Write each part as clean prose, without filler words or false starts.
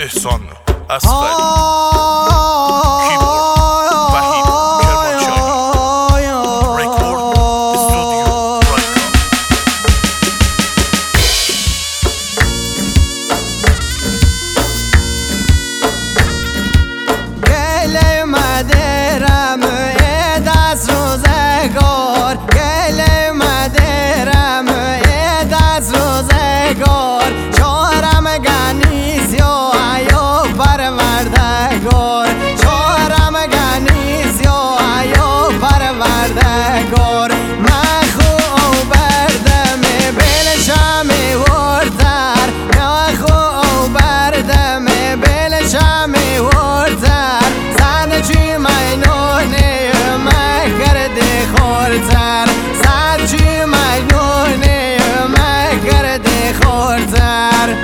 احسان اصغری کیبورد وحید کرمانشاهی رکورد استودیو رایگان گله مدرم اید از روزگار گله مدرم اید از روزگار چهارم گنیز یا ایوب پروردگار چهارم گنیز یا ایوب پروردگار مخو او بردم بلشم ورتر مخو او بردم بلشم ورتر صد چی مینونه مکرده خورتر صد چی مینونه مکرده خورتر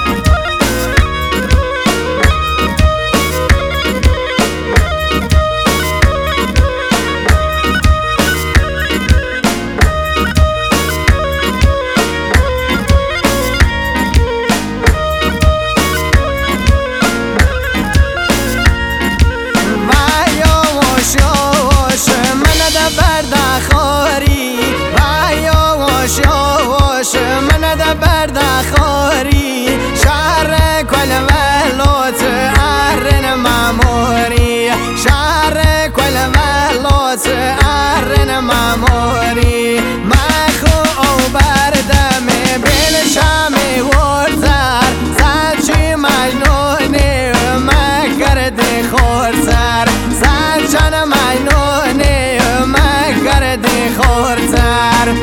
من ده بردخوری شهر کل ولوت ارن ماموری شهر کل ولوت ارن ماموری مخو او بردم بلشم ورتر سچی مجنونی مکرده خورتر سچن مجنونی مکرده خورتر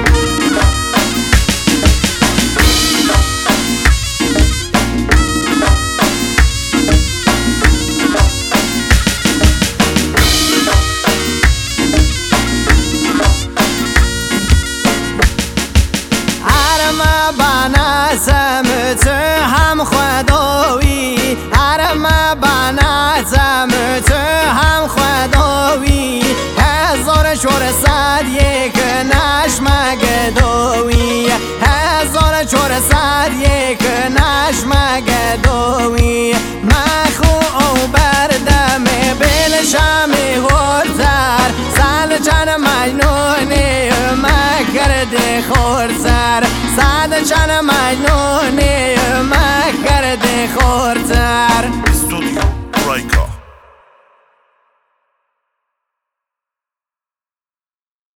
سمت هم خداوی حرم بناتم تو هم خداوی هزار چور صد یک نشم گداوی هزار چور صد یک نشم گداوی مخو او بردم بلشم ورتر سلچن مجنونی مکرده خورتر صد چن مجنونی مکرده خورتر استودیو رایگان